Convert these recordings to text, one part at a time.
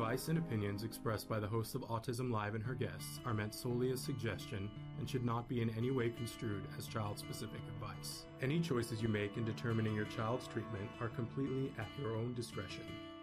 advice and opinions expressed by the host of Autism Live and her guests are meant solely as suggestion and should not be in any way construed as child-specific advice. Any choices you make in determining your child's treatment are completely at your own discretion.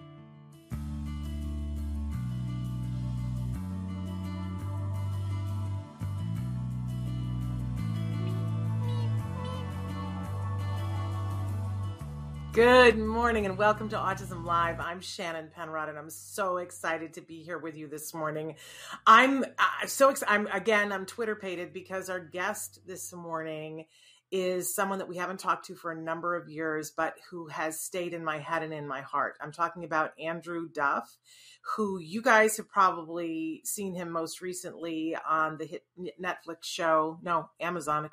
Good morning and welcome to Autism Live. I'm Shannon Penrod and I'm so excited to be here with you this morning. I'm Twitter pated because our guest this morning is someone that we haven't talked to for a number of years, but who has stayed in my head and in my heart. I'm talking about Andrew Duff, who you guys have probably seen him most recently on the hit Netflix show, Amazon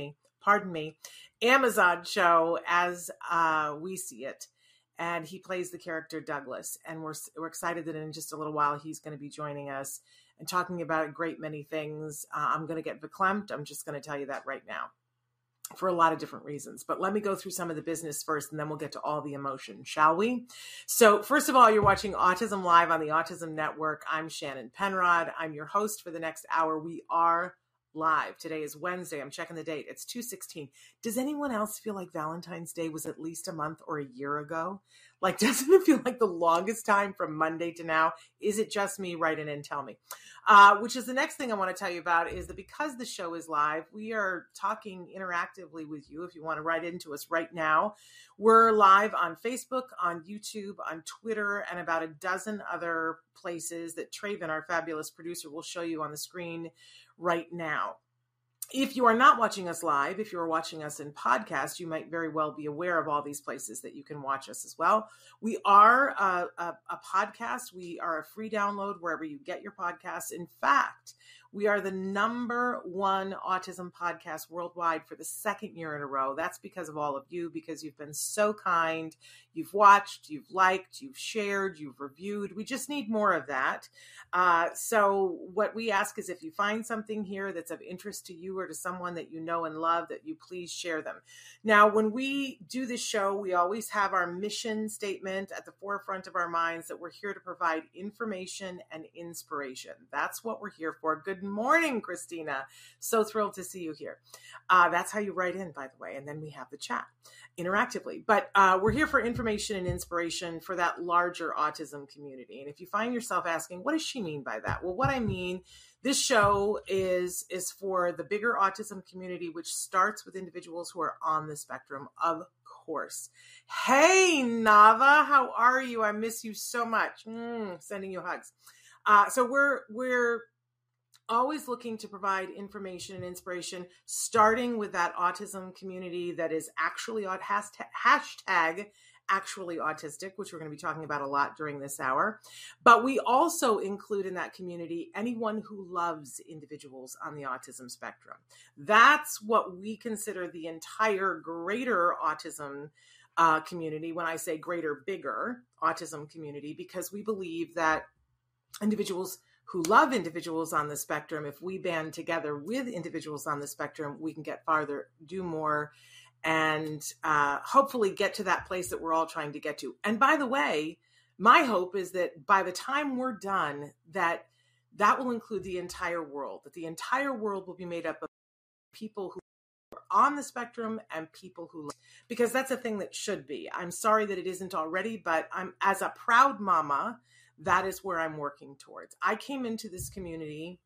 show As We See It. And he plays the character Douglas. And we're excited that in just a little while, he's going to be joining us and talking about a great many things. I'm going to get verklempt. I'm just going to tell you that right now for a lot of different reasons. But let me go through some of the business first, and then we'll get to all the emotion, shall we? So first of all, you're watching Autism Live on the Autism Network. I'm Shannon Penrod. I'm your host for the next hour. We are live. Today is Wednesday. I'm checking the date. It's 2/16. Does anyone else feel like Valentine's Day was at least a month or a year ago? Like, doesn't it feel like the longest time from Monday to now? Is it just me? Write in and tell me. Which is the next thing I want to tell you about is that because the show is live, we are talking interactively with you. If you want to write into us right now, we're live on Facebook, on YouTube, on Twitter, and about a dozen other places that Traven, our fabulous producer, will show you on the screen right now. If you are not watching us live, if you're watching us in podcast, you might very well be aware of all these places that you can watch us as well. We are a podcast. We are a free download wherever you get your podcasts. In fact, we are the #1 autism podcast worldwide for the second year in a row. That's because of all of you, because you've been so kind. You've watched, you've liked, you've shared, you've reviewed. We just need more of that. So what we ask is if you find something here that's of interest to you or to someone that you know and love, that you please share them. Now, when we do this show, we always have our mission statement at the forefront of our minds that we're here to provide information and inspiration. That's what we're here for. Good morning, Christina. So thrilled to see you here. That's how you write in, by the way. And then we have the chat interactively. But we're here for information and inspiration for that larger autism community. And if you find yourself asking, what does she mean by that? Well, what I mean, this show is for the bigger autism community, which starts with individuals who are on the spectrum, of course. Hey, Nava, how are you? I miss you so much. Sending you hugs. So we're always looking to provide information and inspiration, starting with that autism community that is actually on hashtag actually autistic, which we're going to be talking about a lot during this hour. But we also include in that community anyone who loves individuals on the autism spectrum. That's what we consider the entire greater autism community. When I say greater, bigger autism community, because we believe that individuals who love individuals on the spectrum, if we band together with individuals on the spectrum, we can get farther, do more, and hopefully get to that place that we're all trying to get to. And by the way, my hope is that by the time we're done, that will include the entire world, that the entire world will be made up of people who are on the spectrum and people who love, because that's a thing that should be. I'm sorry that it isn't already, but I'm, as a proud mama, that is where I'm working towards. I came into this community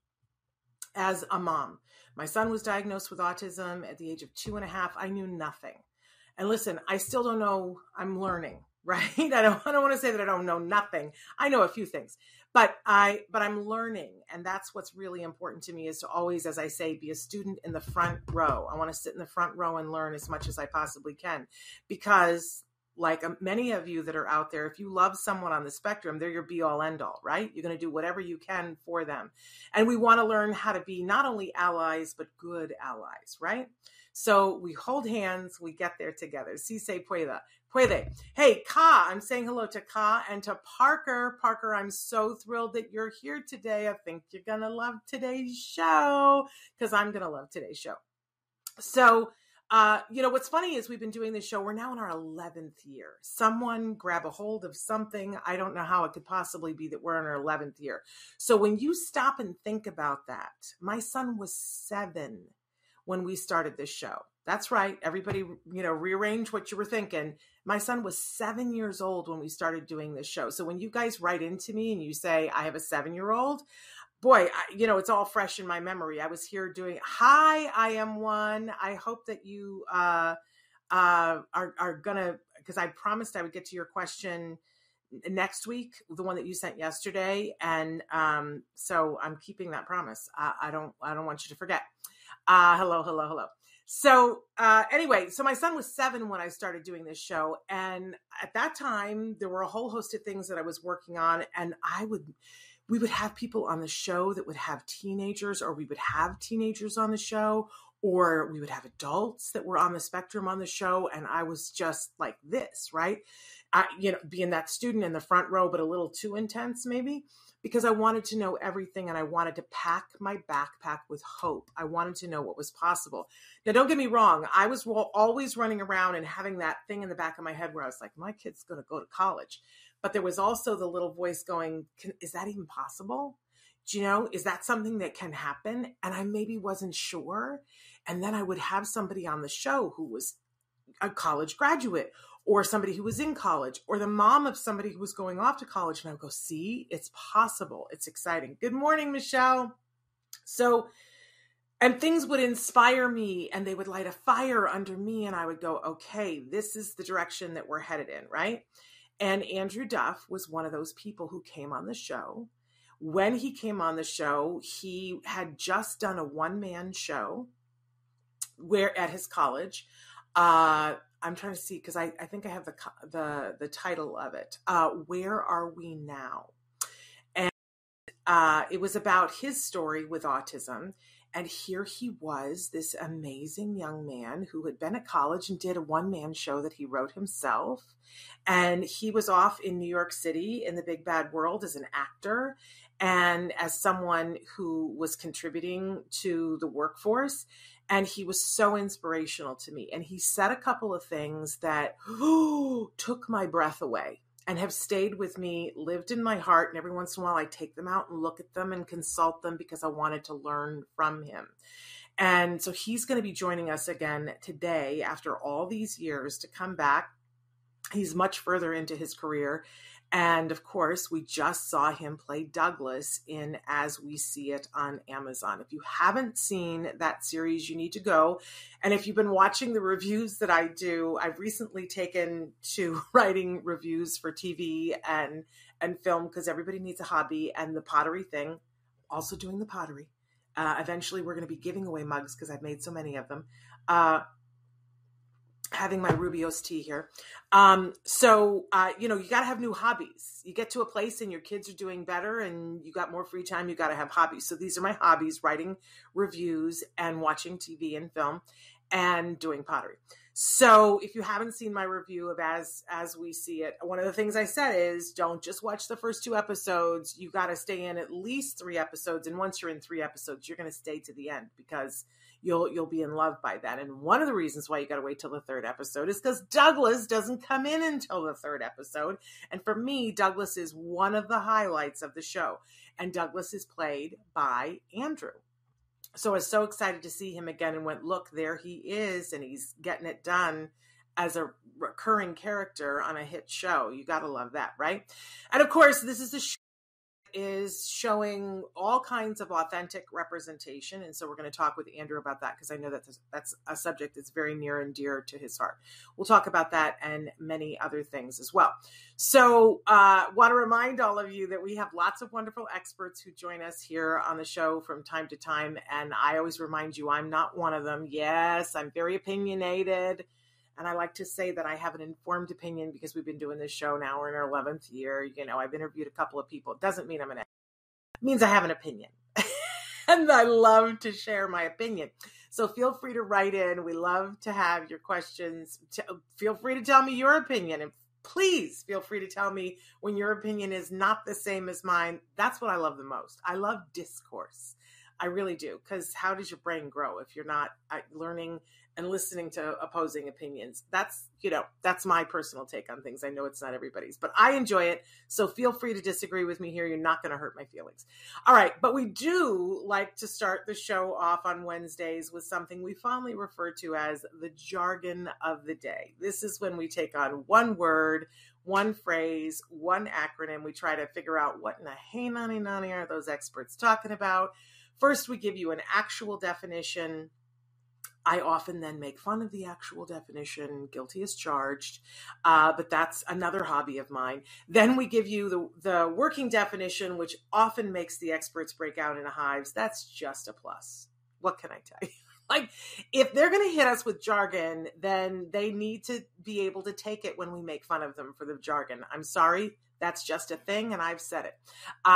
as a mom. My son was diagnosed with autism at the age of 2.5. I knew nothing. And listen, I still don't know. I'm learning, right? I don't want to say that I don't know nothing. I know a few things, but I'm learning. And that's what's really important to me, is to always, as I say, be a student in the front row. I want to sit in the front row and learn as much as I possibly can, because like many of you that are out there, if you love someone on the spectrum, they're your be all end all, right? You're going to do whatever you can for them. And we want to learn how to be not only allies, but good allies, right? So we hold hands, we get there together. Si se puede. Hey, Ka, I'm saying hello to Ka and to Parker. Parker, I'm so thrilled that you're here today. I think you're going to love today's show, because I'm going to love today's show. So what's funny is we've been doing this show. We're now in our 11th year. Someone grab a hold of something. I don't know how it could possibly be that we're in our 11th year. So when you stop and think about that, my son was 7 when we started this show. That's right. Everybody, rearrange what you were thinking. My son was 7 years old when we started doing this show. So when you guys write into me and you say, I have a 7-year-old, boy, it's all fresh in my memory. I was here doing, hi, I am one. I hope that you are gonna, because I promised I would get to your question next week, the one that you sent yesterday. And so I'm keeping that promise. I don't want you to forget. Hello. So anyway, so my son was 7 when I started doing this show. And at that time, there were a whole host of things that I was working on. And we would have people on the show that would have teenagers, or we would have teenagers on the show, or we would have adults that were on the spectrum on the show. And I was just like this, right? Being that student in the front row, but a little too intense maybe, because I wanted to know everything and I wanted to pack my backpack with hope. I wanted to know what was possible. Now, don't get me wrong. I was always running around and having that thing in the back of my head where I was like, my kid's going to go to college. But there was also the little voice going, is that even possible? Is that something that can happen? And I maybe wasn't sure. And then I would have somebody on the show who was a college graduate, or somebody who was in college, or the mom of somebody who was going off to college. And I would go, see, it's possible. It's exciting. Good morning, Michelle. So, and things would inspire me and they would light a fire under me. And I would go, okay, this is the direction that we're headed in, right? And Andrew Duff was one of those people who came on the show. When he came on the show, he had just done a one-man show at his college. I'm trying to see, because I think I have the title of it. Where Are We Now? And it was about his story with autism. And here he was, this amazing young man who had been at college and did a one-man show that he wrote himself. And he was off in New York City in the big bad world as an actor and as someone who was contributing to the workforce. And he was so inspirational to me. And he said a couple of things that took my breath away and have stayed with me, lived in my heart. And every once in a while, I take them out and look at them and consult them because I wanted to learn from him. And so he's going to be joining us again today after all these years to come back. He's much further into his career. And of course, we just saw him play Douglas in As We See It on Amazon. If you haven't seen that series, you need to go. And if you've been watching the reviews that I do, I've recently taken to writing reviews for TV and film because everybody needs a hobby, and the pottery thing, also doing the pottery. Eventually, we're going to be giving away mugs because I've made so many of them. Having my Rubio's tea here. You got to have new hobbies. You get to a place and your kids are doing better and you got more free time. You got to have hobbies. So these are my hobbies: writing reviews and watching TV and film and doing pottery. So if you haven't seen my review of As We See It, one of the things I said is don't just watch the first 2 episodes. You got to stay in at least 3 episodes. And once you're in 3 episodes, you're going to stay to the end because you'll be in love by that. And one of the reasons why you got to wait till the 3rd episode is because Douglas doesn't come in until the 3rd episode. And for me, Douglas is one of the highlights of the show. And Douglas is played by Andrew. So I was so excited to see him again and went, look, there he is. And he's getting it done as a recurring character on a hit show. You got to love that, right? And of course, this is a show is showing all kinds of authentic representation. And so we're going to talk with Andrew about that because I know that's a subject that's very near and dear to his heart. We'll talk about that and many other things as well. So want to remind all of you that we have lots of wonderful experts who join us here on the show from time to time. And I always remind you, I'm not one of them. Yes, I'm very opinionated. And I like to say that I have an informed opinion because we've been doing this show now. We're in our 11th year. I've interviewed a couple of people. It doesn't mean I'm an expert. It means I have an opinion. And I love to share my opinion. So feel free to write in. We love to have your questions. Feel free to tell me your opinion. And please feel free to tell me when your opinion is not the same as mine. That's what I love the most. I love discourse. I really do. Because how does your brain grow if you're not learning and listening to opposing opinions? That's my personal take on things. I know it's not everybody's, but I enjoy it. So feel free to disagree with me here. You're not going to hurt my feelings. All right. But we do like to start the show off on Wednesdays with something we fondly refer to as the jargon of the day. This is when we take on one word, one phrase, one acronym. We try to figure out what in the hey nani nani are those experts talking about. First, we give you an actual definition. I often then make fun of the actual definition, guilty as charged, but that's another hobby of mine. Then we give you the working definition, which often makes the experts break out into hives. That's just a plus. What can I tell you? Like, if they're going to hit us with jargon, then they need to be able to take it when we make fun of them for the jargon. I'm sorry, that's just a thing, and I've said it.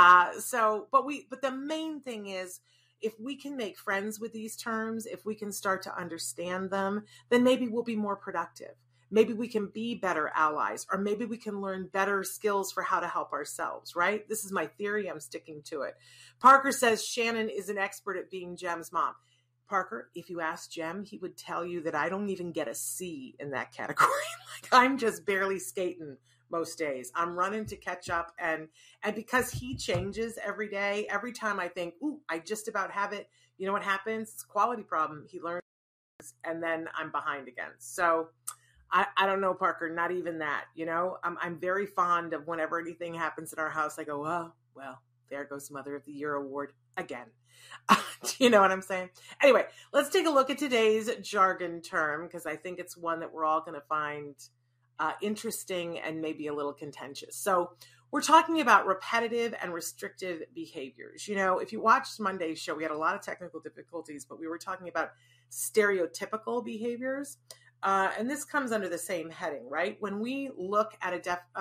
But the main thing is, if we can make friends with these terms, if we can start to understand them, then maybe we'll be more productive. Maybe we can be better allies, or maybe we can learn better skills for how to help ourselves, right? This is my theory. I'm sticking to it. Parker says Shannon is an expert at being Jem's mom. Parker, if you ask Jem, he would tell you that I don't even get a C in that category. Like, I'm just barely skating most days. I'm running to catch up. And because he changes every day, every time I think, ooh, I just about have it, you know what happens? It's a quality problem. He learns, and then I'm behind again. So I don't know, Parker, not even that. I'm very fond of whenever anything happens in our house, I go, oh, well, there goes Mother of the Year award again. You know what I'm saying? Anyway, let's take a look at today's jargon term, because I think it's one that we're all going to find interesting and maybe a little contentious. So we're talking about repetitive and restrictive behaviors. If you watched Monday's show, we had a lot of technical difficulties, but we were talking about stereotypical behaviors. And this comes under the same heading, right? When we look at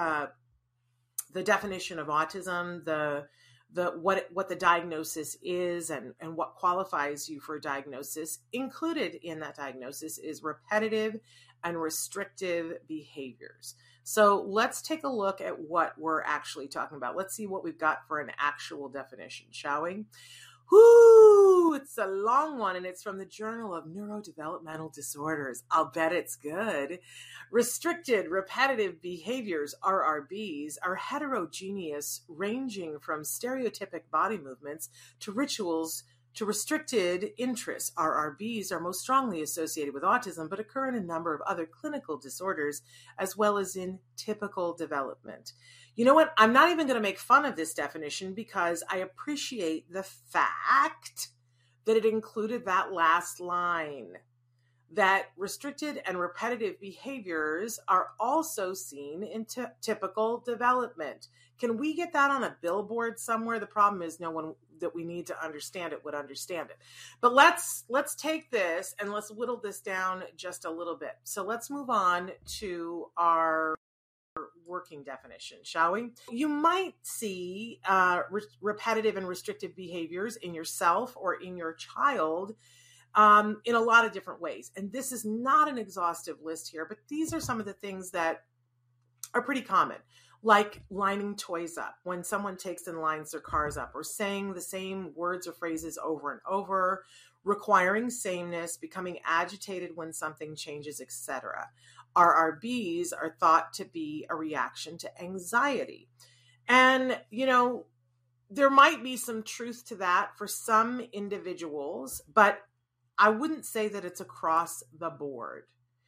the definition of autism, what the diagnosis is and what qualifies you for a diagnosis, included in that diagnosis is repetitive and restrictive behaviors. So let's take a look at what we're actually talking about. Let's see what we've got for an actual definition, shall we? Whoo, it's a long one, and it's from the Journal of Neurodevelopmental Disorders. I'll bet it's good. Restricted repetitive behaviors, RRBs, are heterogeneous, ranging from stereotypic body movements to rituals to restricted interests. RRBs are most strongly associated with autism, but occur in a number of other clinical disorders, as well as in typical development. You know what? I'm not even going to make fun of this definition because I appreciate the fact that it included that last line, that restricted and repetitive behaviors are also seen in typical development. Can we get that on a billboard somewhere? The problem is no one that we need to understand it would understand it. But let's take this and let's whittle this down just a little bit. So let's move on to our working definition, shall we? You might see repetitive and restrictive behaviors in yourself or in your child in a lot of different ways. And this is not an exhaustive list here, but these are some of the things that are pretty common, like lining toys up when someone takes and lines their cars up, or saying the same words or phrases over and over, requiring sameness, becoming agitated when something changes, etc. RRBs are thought to be a reaction to anxiety. And, there might be some truth to that for some individuals, but I wouldn't say that it's across the board.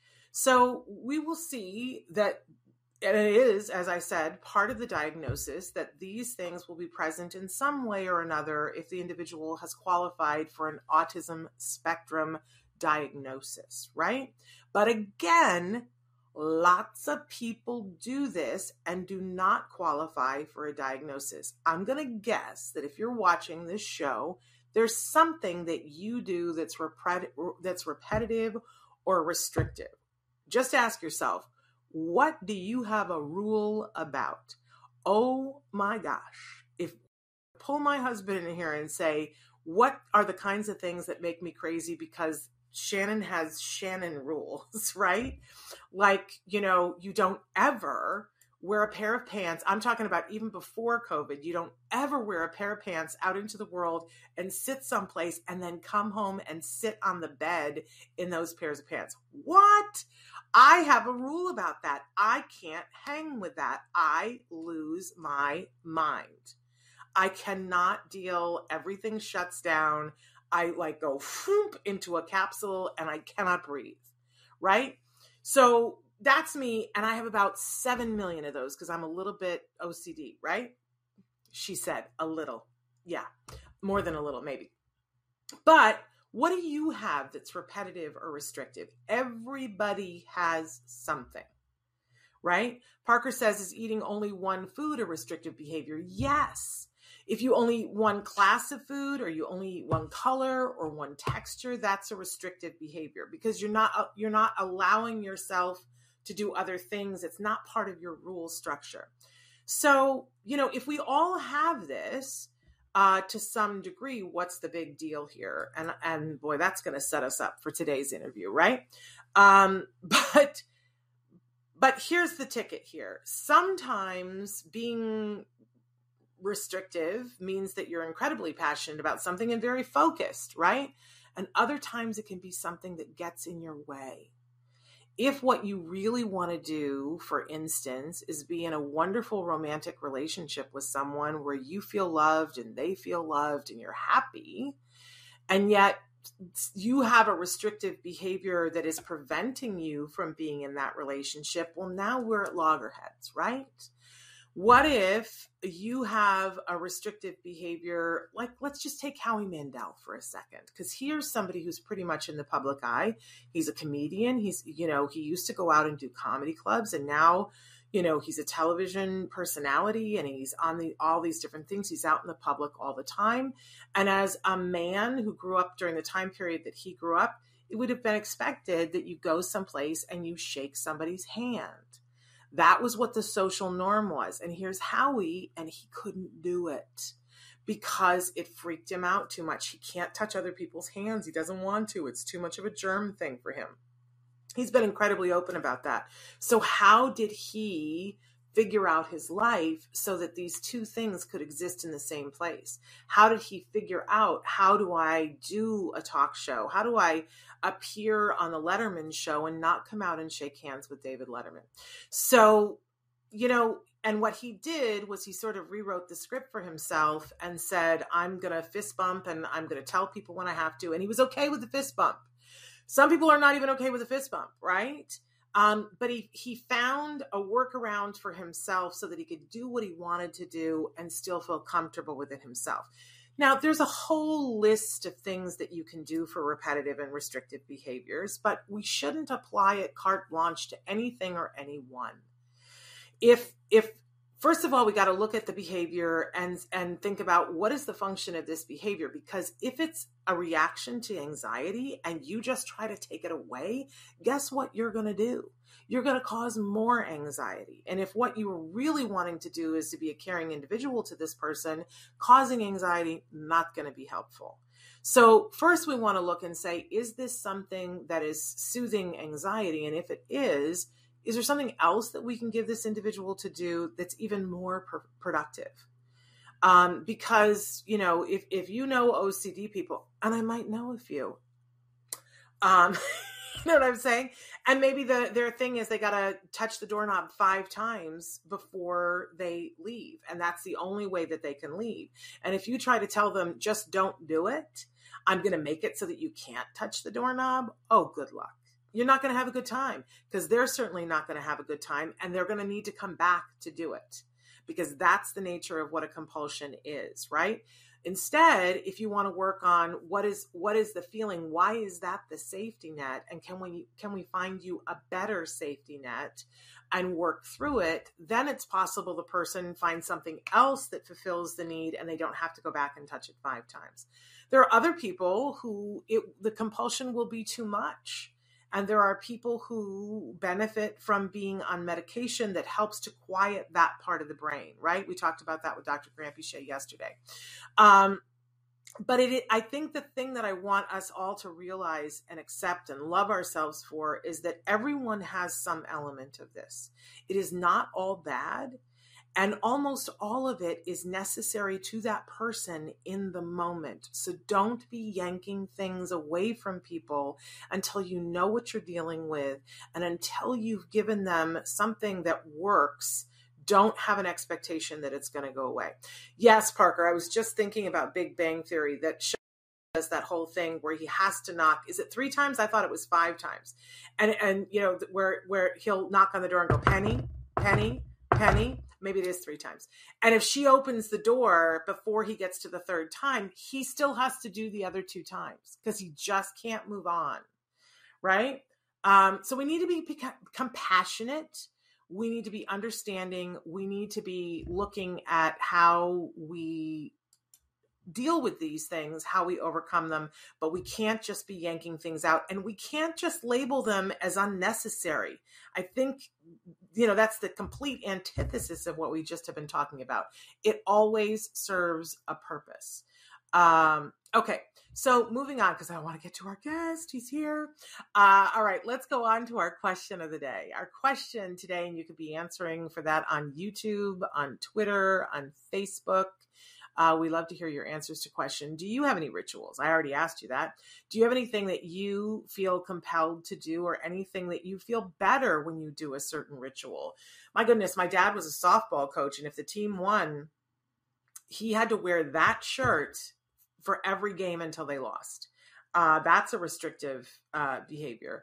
So we will see that, and it is, as I said, part of the diagnosis that these things will be present in some way or another if the individual has qualified for an autism spectrum diagnosis, right? But again, lots of people do this and do not qualify for a diagnosis. I'm going to guess that if you're watching this show, there's something that you do that's repetitive or restrictive. Just ask yourself, what do you have a rule about? Oh my gosh. If I pull my husband in here and say, what are the kinds of things that make me crazy because Shannon has Shannon rules, right? Like, you don't ever wear a pair of pants. I'm talking about even before COVID. You don't ever wear a pair of pants out into the world and sit someplace and then come home and sit on the bed in those pairs of pants. What? I have a rule about that. I can't hang with that. I lose my mind. I cannot deal. Everything shuts down. I like go into a capsule and I cannot breathe. Right? So that's me. And I have about 7 million of those because I'm a little bit OCD, right? She said a little. Yeah. More than a little, maybe. But what do you have that's repetitive or restrictive? Everybody has something, right? Parker says, is eating only one food a restrictive behavior? Yes. If you only eat one class of food or you only eat one color or one texture, that's a restrictive behavior because you're not allowing yourself to do other things. It's not part of your rule structure. So, if we all have this to some degree, what's the big deal here? And boy, that's going to set us up for today's interview, right? But here's the ticket here. Sometimes being restrictive means that you're incredibly passionate about something and very focused, right? And other times it can be something that gets in your way. If what you really want to do, for instance, is be in a wonderful romantic relationship with someone where you feel loved and they feel loved and you're happy, and yet you have a restrictive behavior that is preventing you from being in that relationship, well, now we're at loggerheads, right? What if you have a restrictive behavior, like let's just take Howie Mandel for a second, because here's somebody who's pretty much in the public eye. He's a comedian. He used to go out and do comedy clubs, and now, he's a television personality and he's on all these different things. He's out in the public all the time. And as a man who grew up during the time period that he grew up, it would have been expected that you go someplace and you shake somebody's hand. That was what the social norm was. And here's Howie, and he couldn't do it because it freaked him out too much. He can't touch other people's hands. He doesn't want to. It's too much of a germ thing for him. He's been incredibly open about that. So how did he figure out his life so that these two things could exist in the same place? How did he figure out, how do I do a talk show? How do I appear on the Letterman show and not come out and shake hands with David Letterman? So, and what he did was he sort of rewrote the script for himself and said, I'm going to fist bump and I'm going to tell people when I have to. And he was okay with the fist bump. Some people are not even okay with a fist bump, right? But he found a workaround for himself so that he could do what he wanted to do and still feel comfortable with it himself. Now, there's a whole list of things that you can do for repetitive and restrictive behaviors, but we shouldn't apply it carte blanche to anything or anyone. If first of all, we got to look at the behavior and think about what is the function of this behavior, because if it's a reaction to anxiety and you just try to take it away, guess what you're going to do? You're going to cause more anxiety. And if what you were really wanting to do is to be a caring individual to this person, causing anxiety, not going to be helpful. So first we want to look and say, is this something that is soothing anxiety? And if it is there something else that we can give this individual to do that's even more productive? Because, if you know OCD people, and I might know a few, you know what I'm saying? And maybe their thing is they got to touch the doorknob 5 times before they leave. And that's the only way that they can leave. And if you try to tell them, just don't do it, I'm going to make it so that you can't touch the doorknob. Oh, good luck. You're not going to have a good time, because they're certainly not going to have a good time, and they're going to need to come back to do it, because that's the nature of what a compulsion is, right? Instead, if you want to work on what is the feeling, why is that the safety net, and can we find you a better safety net and work through it, then it's possible the person finds something else that fulfills the need and they don't have to go back and touch it 5 times. There are other people who the compulsion will be too much. And there are people who benefit from being on medication that helps to quiet that part of the brain, right? We talked about that with Dr. Grampy Shea yesterday. But I think the thing that I want us all to realize and accept and love ourselves for is that everyone has some element of this. It is not all bad. And almost all of it is necessary to that person in the moment. So don't be yanking things away from people until you know what you're dealing with and until you've given them something that works. Don't have an expectation that it's going to go away. Yes, Parker, I was just thinking about Big Bang Theory that does that whole thing where he has to knock. Is it 3 times? I thought it was 5 times. And you know, where he'll knock on the door and go, Penny, Penny, Penny. Maybe it is 3 times. And if she opens the door before he gets to the 3rd time, he still has to do the other 2 times because he just can't move on. Right? So we need to be compassionate. We need to be understanding. We need to be looking at how we deal with these things, how we overcome them, but we can't just be yanking things out, and we can't just label them as unnecessary. I think, you know, that's the complete antithesis of what we just have been talking about. It always serves a purpose. Okay, so moving on, because I want to get to our guest. He's here. All right, let's go on to our question of the day. Our question today, and you could be answering for that on YouTube, on Twitter, on Facebook. We love to hear your answers to question. Do you have any rituals? I already asked you that. Do you have anything that you feel compelled to do, or anything that you feel better when you do a certain ritual? My goodness, my dad was a softball coach, and if the team won, he had to wear that shirt for every game until they lost. That's a restrictive behavior.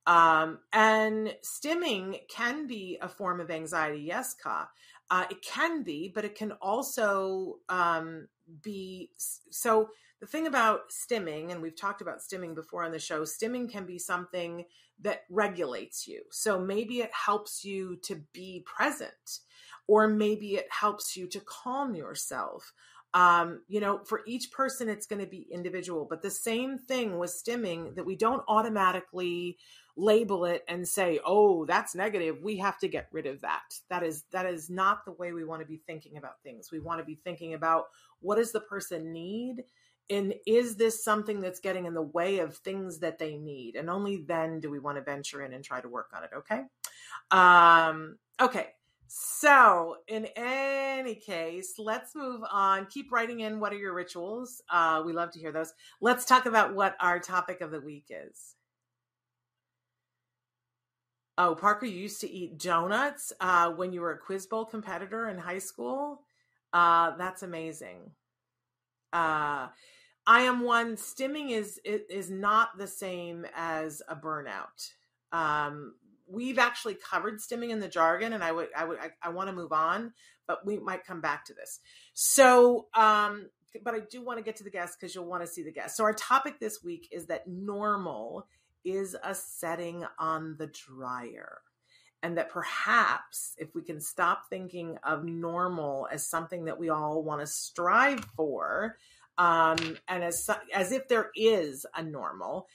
And stimming can be a form of anxiety. Yes, Ka. It can be, but it can also be. So the thing about stimming, and we've talked about stimming before on the show, stimming can be something that regulates you. So maybe it helps you to be present, or maybe it helps you to calm yourself. You know, for each person, it's going to be individual, but the same thing with stimming, that we don't automatically label it and say, oh, that's negative, we have to get rid of that. That is not the way we want to be thinking about things. We want to be thinking about, what does the person need? And is this something that's getting in the way of things that they need? And only then do we want to venture in and try to work on it. Okay. Okay. So in any case, let's move on. Keep writing in. What are your rituals? We love to hear those. Let's talk about what our topic of the week is. Oh, Parker, you used to eat donuts when you were a Quiz Bowl competitor in high school. That's amazing. I am one. Stimming is not the same as a burnout. We've actually covered stimming in the jargon, and I want to move on, but we might come back to this. So, but I do want to get to the guest, because you'll want to see the guest. So our topic this week is that normal is a setting on the dryer, and that perhaps if we can stop thinking of normal as something that we all want to strive for, and as if there is a normal,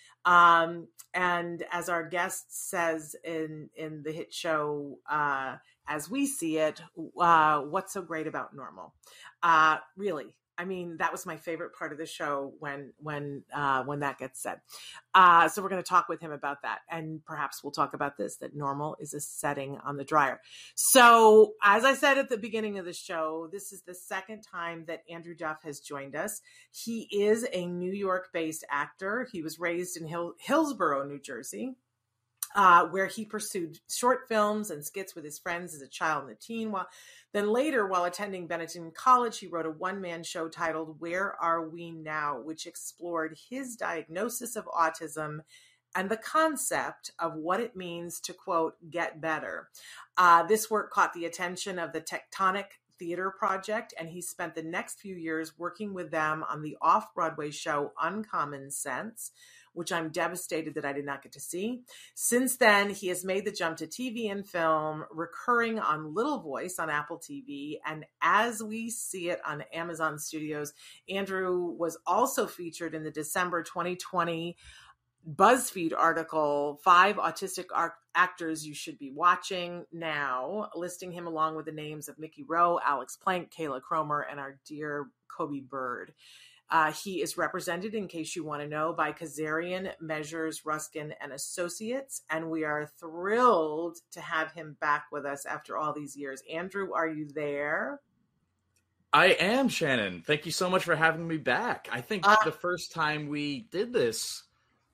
and as our guest says in the hit show, As We See It, what's so great about normal? Really, I mean, that was my favorite part of the show when that gets said. So we're going to talk with him about that. And perhaps we'll talk about this, that normal is a setting on the dryer. So as I said at the beginning of the show, this is the second time that Andrew Duff has joined us. He is a New York-based actor. He was raised in Hillsborough, New Jersey, where he pursued short films and skits with his friends as a child and a teen. Then later, while attending Benetton College, he wrote a one-man show titled Where Are We Now?, which explored his diagnosis of autism and the concept of what it means to, quote, get better. This work caught the attention of the Tectonic Theater Project, and he spent the next few years working with them on the off-Broadway show Uncommon Sense, which I'm devastated that I did not get to see. Since then, he has made the jump to TV and film, recurring on Little Voice on Apple TV, and As We See It on Amazon Studios. Andrew was also featured in the December 2020 BuzzFeed article, 5 Autistic Actors You Should Be Watching Now, listing him along with the names of Mickey Rowe, Alex Plank, Kayla Cromer, and our dear Kobe Bird. He is represented, in case you want to know, by Kazarian, Measures, Ruskin, and Associates, and we are thrilled to have him back with us after all these years. Andrew, are you there? I am, Shannon. Thank you so much for having me back. I think the first time we did this,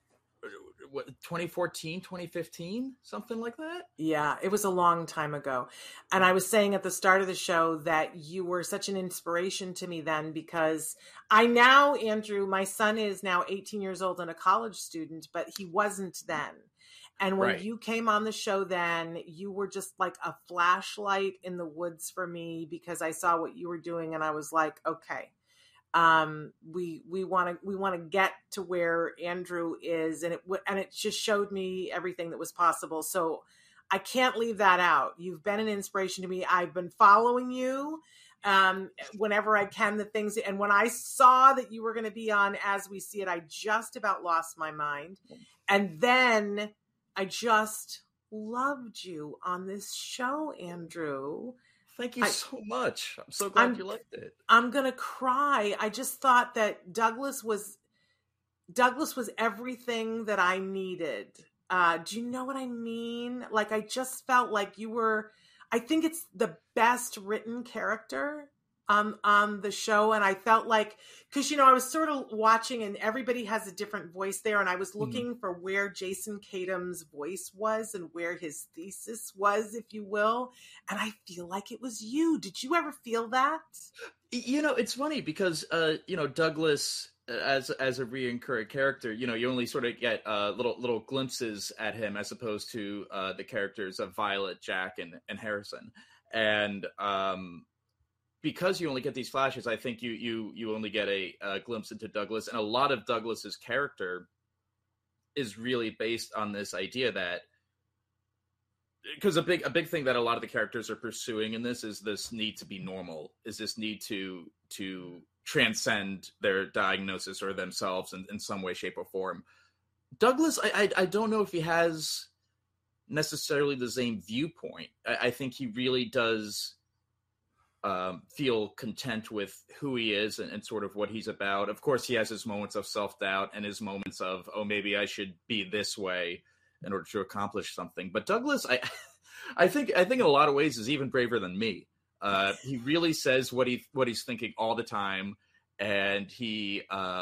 2014, 2015, something like that? Yeah, it was a long time ago. And I was saying at the start of the show that you were such an inspiration to me then, because I now, Andrew, my son is now 18 years old and a college student, but he wasn't then. And when you came on the show then, you were just like a flashlight in the woods for me, because I saw what you were doing and I was like, okay, we want to get to where Andrew is, and it just showed me everything that was possible. So I can't leave that out. You've been an inspiration to me. I've been following you whenever I can, the things. And when I saw that you were going to be on As We See It, I just about lost my mind. And then I just loved you on this show, Andrew. Thank you so much. I'm so glad you liked it. I'm going to cry. I just thought that Douglas was everything that I needed. Do you know what I mean? Like, I just felt like you were, I think it's the best written character on the show. And I felt like, because, I was sort of watching and everybody has a different voice there. And I was looking for where Jason Katims' voice was and where his thesis was, if you will. And I feel like it was you. Did you ever feel that? It's funny because, Douglas, as a recurring character, you only sort of get little glimpses at him as opposed to the characters of Violet, Jack, and Harrison. And, because you only get these flashes, I think you only get a glimpse into Douglas, and a lot of Douglas's character is really based on this idea that, because a big thing that a lot of the characters are pursuing in this is this need to be normal, is this need to transcend their diagnosis or themselves in some way, shape, or form. Douglas, I don't know if he has necessarily the same viewpoint. I think he really does feel content with who he is and sort of what he's about. Of course, he has his moments of self-doubt and his moments of, oh, maybe I should be this way in order to accomplish something. But Douglas, I think in a lot of ways is even braver than me. He really says what he's thinking all the time, and he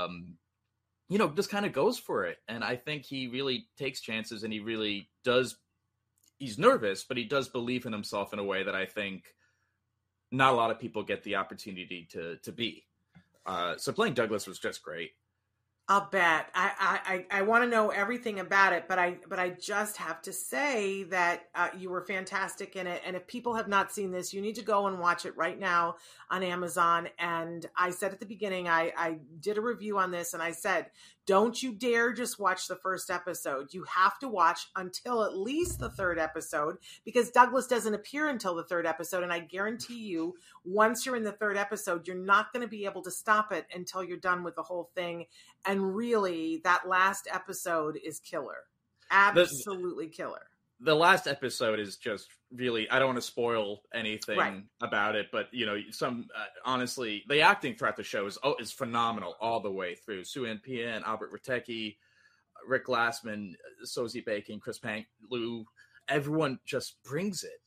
just kind of goes for it. And I think he really takes chances, and he really does. He's nervous, but he does believe in himself in a way that I think not a lot of people get the opportunity to be. So playing Douglas was just great. I'll bet. I want to know everything about it, but I just have to say that you were fantastic in it. And if people have not seen this, you need to go and watch it right now on Amazon. And I said at the beginning, I did a review on this, and I said, don't you dare just watch the first episode. You have to watch until at least the third episode, because Douglas doesn't appear until the third episode. And I guarantee you, once you're in the third episode, you're not going to be able to stop it until you're done with the whole thing. And really, that last episode is killer. Absolutely killer. The last episode is just really, I don't want to spoil anything about it, but honestly, the acting throughout the show is phenomenal all the way through. Sue-Ann Pian, Albert Rattecki, Rick Glassman, Sosie Bacon, Chris Pang-Liu, everyone just brings it.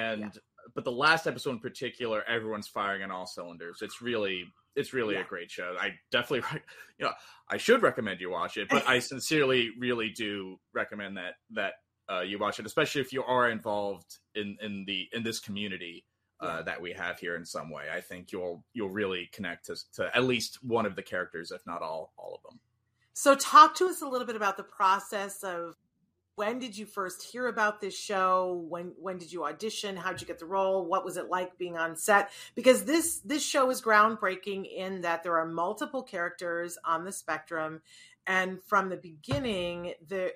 But the last episode in particular, everyone's firing on all cylinders. It's really a great show. I definitely, I should recommend you watch it, but I sincerely really do recommend that you watch it, especially if you are involved in this community that we have here in some way. I think you'll really connect to at least one of the characters, if not all of them. So talk to us a little bit about the process of, when did you first hear about this show? When did you audition? How did you get the role? What was it like being on set? Because this show is groundbreaking in that there are multiple characters on the spectrum, and from the beginning,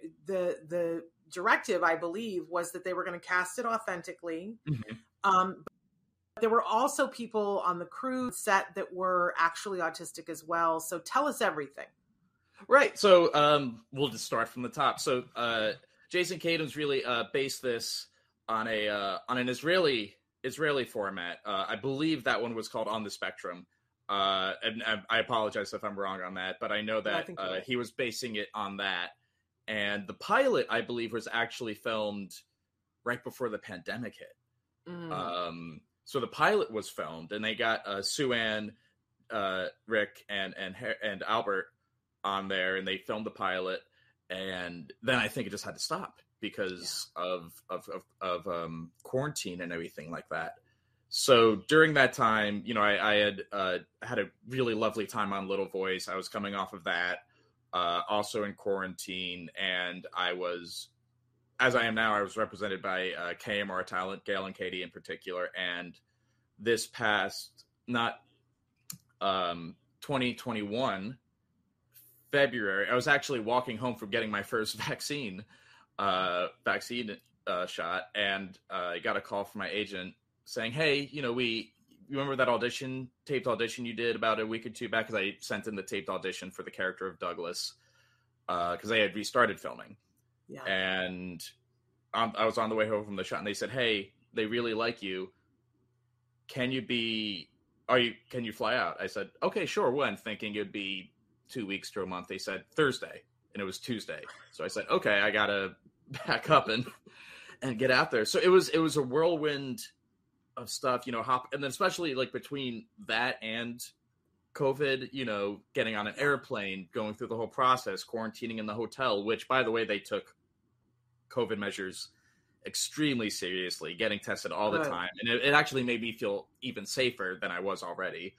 the directive, I believe, was that they were going to cast it authentically. Mm-hmm. There were also people on the crew set that were actually autistic as well. So tell us everything. Right. So we'll just start from the top. So Jason Katims really based this on an Israeli format. I believe that one was called On the Spectrum. And I apologize if I'm wrong on that, but I know that right. he was basing it on that. And the pilot, I believe, was actually filmed right before the pandemic hit. So the pilot was filmed, and they got Sue-Ann, Rick, and Albert on there, and they filmed the pilot. And then I think it just had to stop because of quarantine and everything like that. So during that time, I had a really lovely time on Little Voice. I was coming off of that, also in quarantine, and I was, as I am now, I was represented by KMR Talent, Gail and Katie in particular. And this past, 2021, February, I was actually walking home from getting my first vaccine shot, and I got a call from my agent saying, hey, you remember that taped audition you did about a week or two back? Because I sent in the taped audition for the character of Douglas, because they had restarted filming. Yeah. And I was on the way home from the shot, and they said, hey, they really like you. Can you fly out? I said, okay, sure. When? Thinking it'd be 2 weeks to a month. They said Thursday, and it was Tuesday. So I said, okay, I gotta back up and get out there. So it was a whirlwind of stuff, and then especially like between that and COVID, getting on an airplane, going through the whole process, quarantining in the hotel, which, by the way, they took COVID measures extremely seriously, getting tested all the time. And it actually made me feel even safer than I was already.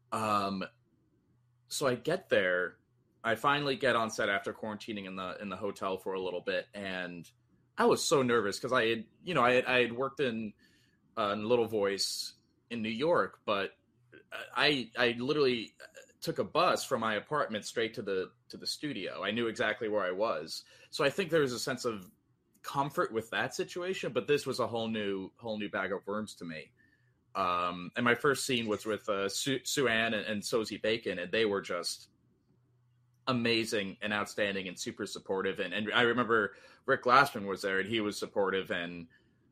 So I get there, I finally get on set after quarantining in the hotel for a little bit. And I was so nervous because I had worked in Little Voice in New York, but I literally took a bus from my apartment straight to the studio. I knew exactly where I was. So I think there was a sense of comfort with that situation, but this was a whole new bag of worms to me. And my first scene was with Sue-Ann and Sosie Bacon, and they were just amazing and outstanding and super supportive. And I remember Rick Glassman was there, and he was supportive. And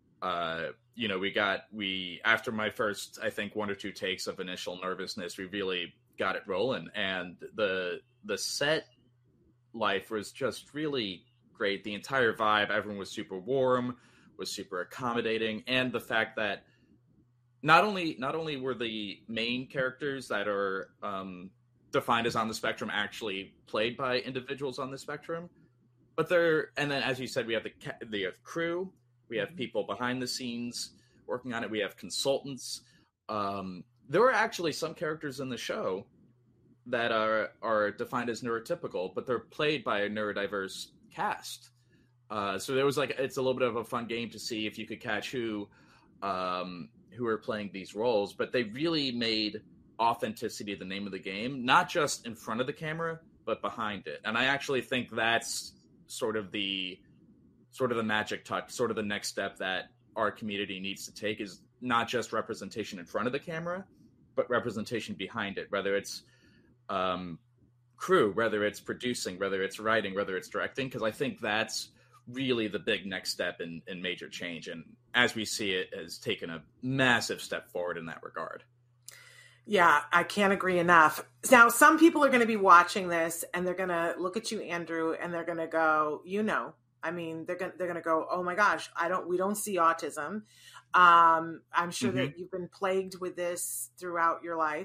we after my first, I think, 1 or 2 takes of initial nervousness, we really got it rolling. And the set life was just really great. The entire vibe, everyone was super warm, was super accommodating, and the fact that not only were the main characters that are defined as on the spectrum actually played by individuals on the spectrum, but and then, as you said, we have the crew, we have people behind the scenes working on it, we have consultants. There were actually some characters in the show that are defined as neurotypical, but they're played by a neurodiverse cast. So there was it's a little bit of a fun game to see if you could catch who are playing these roles, but they really made authenticity the name of the game, not just in front of the camera, but behind it. And I actually think that's sort of the magic touch, sort of the next step that our community needs to take, is not just representation in front of the camera, but representation behind it, whether it's crew, whether it's producing, whether it's writing, whether it's directing, because I think that's really the big next step in major change. And as we see it, has taken a massive step forward in that regard. Yeah, I can't agree enough. Now, some people are going to be watching this and they're going to look at you, Andrew, and they're going to go, they're going to go, oh my gosh, we don't see autism. I'm sure that you've been plagued with this throughout your life.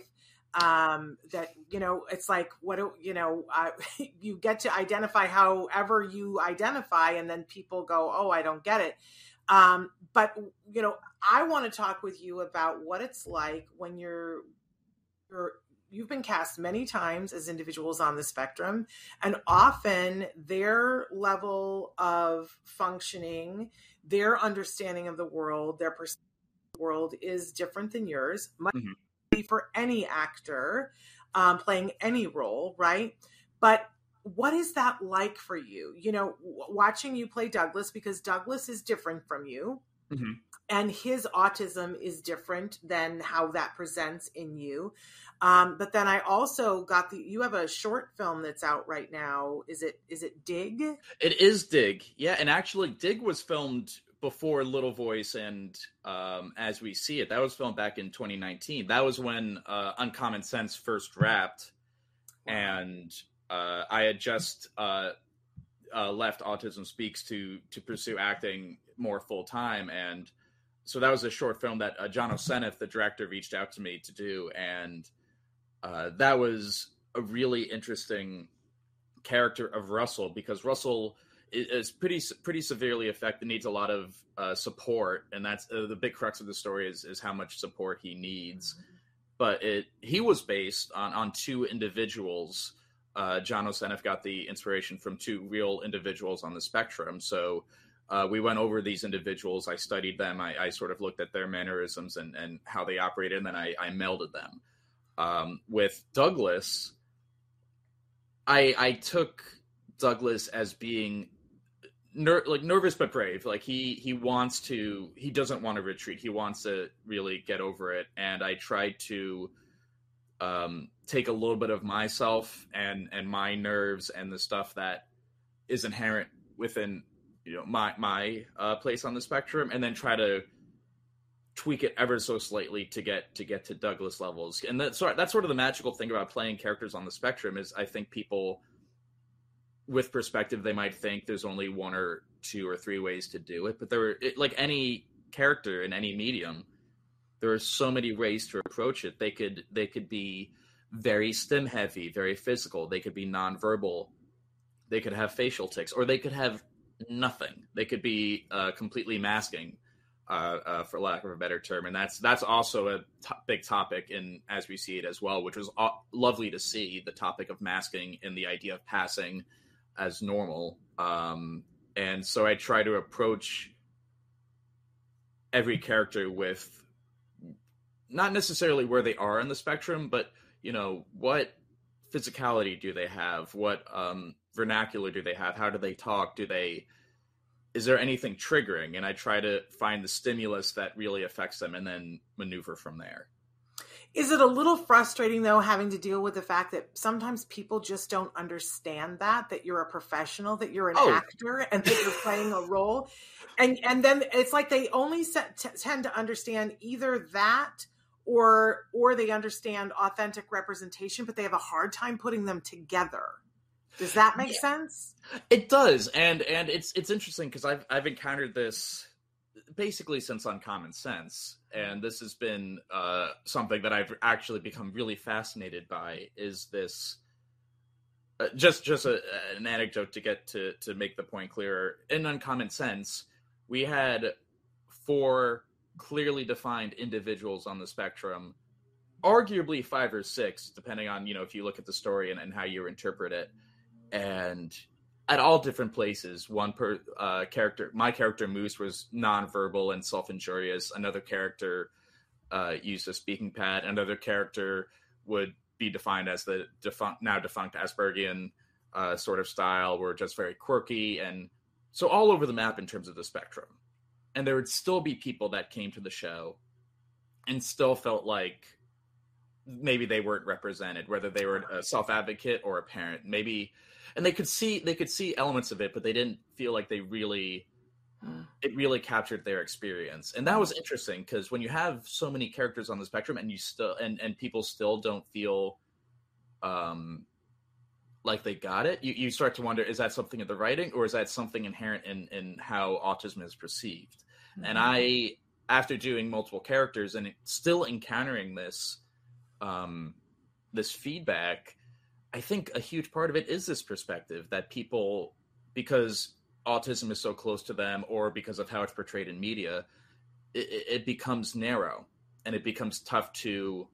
It's like, you get to identify however you identify, and then people go, oh, I don't get it. But I want to talk with you about what it's like when you've been cast many times as individuals on the spectrum, and often their level of functioning, their understanding of the world, their perception of the world is different than yours. For any actor playing any role, right? But what is that like for you? Watching you play Douglas, because Douglas is different from you, and his autism is different than how that presents in you. But then I also got you have a short film that's out right now. Is it Dig? It is Dig. Yeah. And actually Dig was filmed before Little Voice and As We See It. That was filmed back in 2019. That was when Uncommon Sense first wrapped, and I had just left Autism Speaks to pursue acting more full time, and so that was a short film that John Oseneth, the director, reached out to me to do, and that was a really interesting character of Russell, because Russell is pretty severely affected, needs a lot of support, and that's the big crux of the story is how much support he needs. But he was based on two individuals. John Oseneth got the inspiration from two real individuals on the spectrum. So we went over these individuals. I studied them. I sort of looked at their mannerisms and how they operated, and then I melded them. With Douglas, I took Douglas as being nervous but brave. Like he doesn't want to retreat. He wants to really get over it. And I tried to take a little bit of myself and my nerves and the stuff that is inherent within, my place on the spectrum, and then try to tweak it ever so slightly to get to Douglas levels. And that's sort of the magical thing about playing characters on the spectrum is I think people with perspective, they might think there's only one or two or three ways to do it, but like any character in any medium, there are so many ways to approach it. They could be very stim heavy, very physical. They could be nonverbal. They could have facial tics, or they could have nothing. They could be completely masking, for lack of a better term. And that's also a big topic in As We See It as well, which was lovely to see, the topic of masking and the idea of passing as normal. And so I try to approach every character with not necessarily where they are in the spectrum, but what physicality do they have? What vernacular do they have? How do they talk? Is there anything triggering? And I try to find the stimulus that really affects them and then maneuver from there. Is it a little frustrating, though, having to deal with the fact that sometimes people just don't understand that you're a professional, that you're an actor, and that you're playing a role? And then it's like they only tend to understand either that or they understand authentic representation, but they have a hard time putting them together. Does that make sense? It does. And it's interesting because I've encountered this basically since Uncommon Sense, and this has been something that I've actually become really fascinated by. Is this just an anecdote to get to make the point clearer? In Uncommon Sense, we had 4 clearly defined individuals on the spectrum, arguably 5 or 6, depending on if you look at the story and how you interpret it, and at all different places. One character, my character Moose, was nonverbal and self-injurious. Another character used a speaking pad. Another character would be defined as the now defunct Aspergian sort of style, were just very quirky, and so all over the map in terms of the spectrum. And there would still be people that came to the show and still felt like maybe they weren't represented, whether they were a self-advocate or a parent, maybe. And they could see elements of it, but they didn't feel like it really captured their experience. And that was interesting, because when you have so many characters on the spectrum and you still and people still don't feel like they got it, you start to wonder, is that something in the writing, or is that something inherent in how autism is perceived? Mm-hmm. And I, after doing multiple characters and still encountering this this feedback, I think a huge part of it is this perspective that people, because autism is so close to them, or because of how it's portrayed in media, it becomes narrow, and it becomes tough to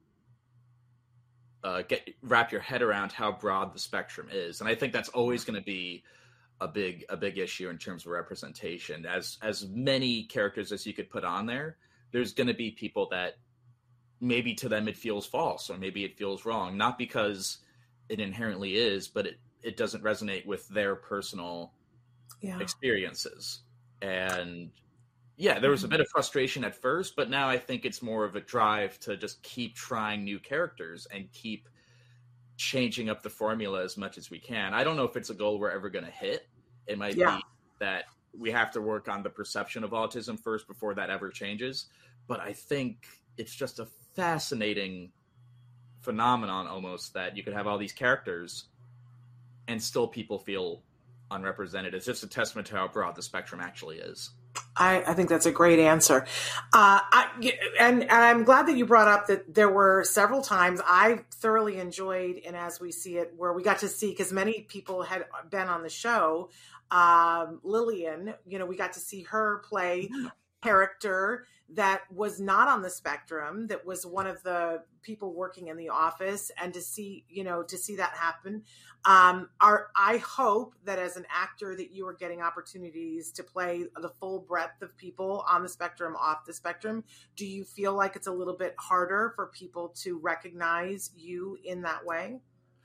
wrap your head around how broad the spectrum is. And I think that's always going to be a big issue in terms of representation. As many characters as you could put on there, there's going to be people that maybe to them it feels false, or maybe it feels wrong, not because it inherently is, but it doesn't resonate with their personal experiences. And there was a bit of frustration at first, but now I think it's more of a drive to just keep trying new characters and keep changing up the formula as much as we can. I don't know if it's a goal we're ever going to hit. It might be that we have to work on the perception of autism first before that ever changes. But I think it's just a fascinating phenomenon almost that you could have all these characters and still people feel unrepresented. It's just a testament to how broad the spectrum actually is. I think that's a great answer. And I'm glad that you brought up that there were several times I thoroughly enjoyed in As We See It, where we got to see, because many people had been on the show, Lillian, we got to see her play character that was not on the spectrum, that was one of the people working in the office, and to see that happen. I hope that as an actor that you are getting opportunities to play the full breadth of people on the spectrum, off the spectrum. Do you feel like it's a little bit harder for people to recognize you in that way?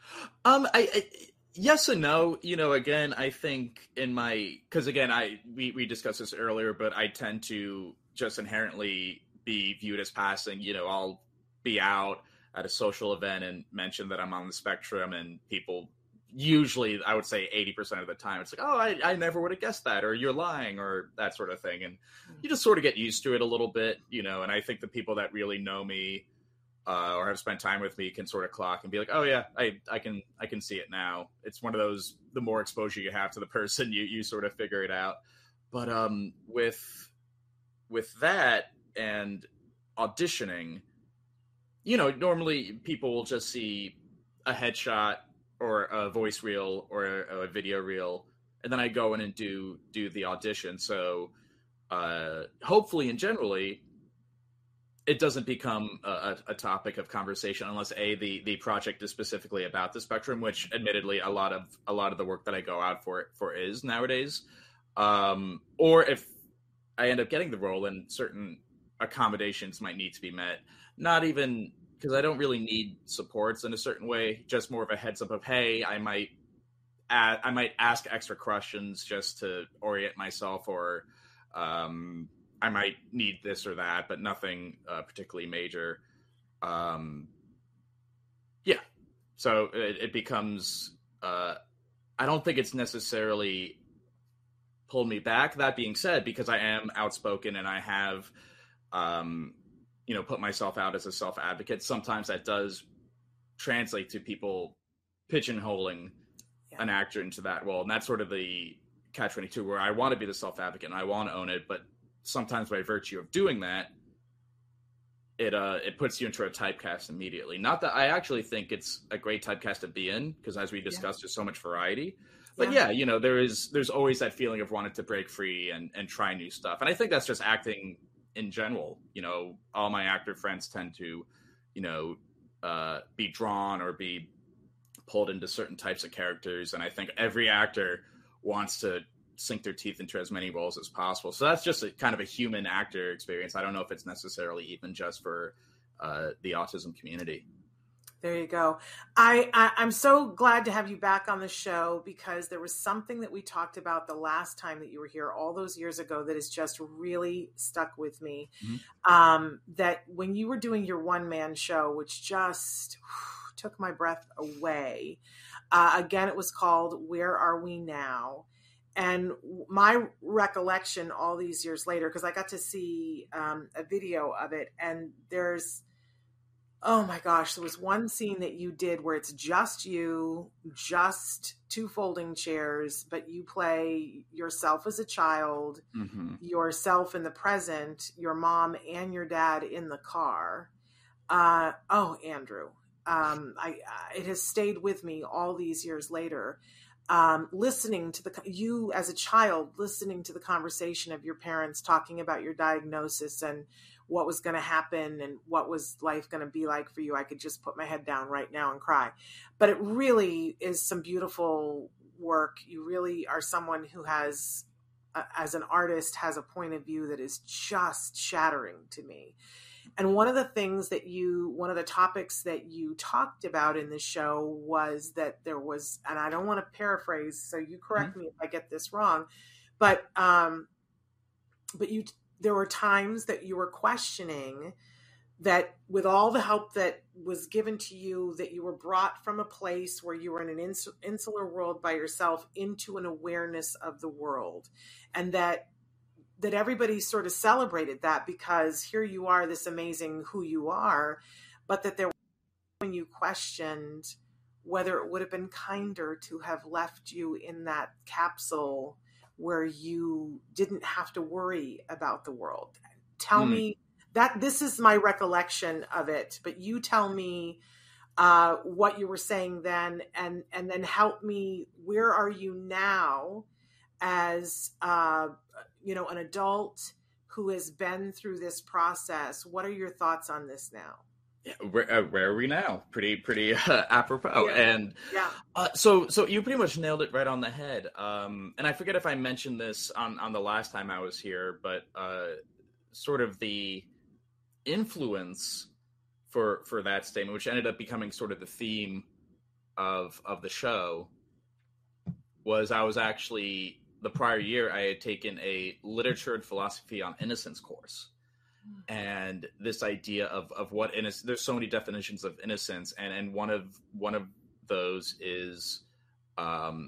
Yes and no. Again, I think because again, we discussed this earlier, but I tend to just inherently be viewed as passing. I'll be out at a social event and mention that I'm on the spectrum, and people usually, I would say 80% of the time, it's like, oh, I never would have guessed that, or you're lying, or that sort of thing. And you just sort of get used to it a little bit, and I think the people that really know me or have spent time with me can sort of clock and be like, oh yeah, I can see it now. It's one of those, the more exposure you have to the person, you sort of figure it out. But with that and auditioning, normally people will just see a headshot or a voice reel or a video reel, and then I go in and do the audition. So hopefully and generally it doesn't become a topic of conversation unless the project is specifically about the spectrum, which admittedly a lot of the work that I go out for is nowadays. Or if I end up getting the role and certain accommodations might need to be met, not even because I don't really need supports in a certain way, just more of a heads up of, hey, I might ask extra questions just to orient myself, or I might need this or that, but nothing particularly major. Yeah. So it becomes, I don't think it's necessarily pulled me back. That being said, because I am outspoken and I have, put myself out as a self-advocate, sometimes that does translate to people pigeonholing an actor into that role. And that's sort of the catch-22, where I want to be the self-advocate and I want to own it, but sometimes by virtue of doing that, it puts you into a typecast immediately. Not that I actually think it's a great typecast to be in, because as we discussed, there's so much variety. But there's always that feeling of wanting to break free and try new stuff. And I think that's just acting in general. All my actor friends tend to, be drawn or be pulled into certain types of characters. And I think every actor wants to sink their teeth into as many roles as possible. So that's just a kind of a human actor experience. I don't know if it's necessarily even just for the autism community. There you go. I'm so glad to have you back on the show, because there was something that we talked about the last time that you were here all those years ago that has just really stuck with me. Mm-hmm. That when you were doing your one-man show, which just took my breath away. Again, it was called Where Are We Now? And my recollection all these years later, because I got to see a video of it, and oh my gosh, there was one scene that you did where it's just you, just two folding chairs, but you play yourself as a child, mm-hmm. yourself in the present, your mom and your dad in the car. Andrew, it has stayed with me all these years later. Listening to you as a child, listening to the conversation of your parents talking about your diagnosis and what was going to happen and what was life going to be like for you. I could just put my head down right now and cry. But it really is some beautiful work. You really are someone who has, as an artist, has a point of view that is just shattering to me. And one of the topics that you talked about in the show was that there was, and I don't want to paraphrase, so you correct mm-hmm. me if I get this wrong, but there were times that you were questioning that with all the help that was given to you, that you were brought from a place where you were in an insular world by yourself into an awareness of the world, and that everybody sort of celebrated that, because here you are, this amazing who you are, but that there, when you questioned whether it would have been kinder to have left you in that capsule where you didn't have to worry about the world. Tell me that, this is my recollection of it, but you tell me what you were saying then, and then help me. Where are you now as an adult who has been through this process? What are your thoughts on this now? Yeah, where are we now? Pretty apropos. Yeah. And yeah. So you pretty much nailed it right on the head. And I forget if I mentioned this on the last time I was here, but sort of the influence for that statement, which ended up becoming sort of the theme of the show, was I was actually, the prior year, I had taken a literature and philosophy on innocence course. And this idea of what innocence, there's so many definitions of innocence, and one of those is born,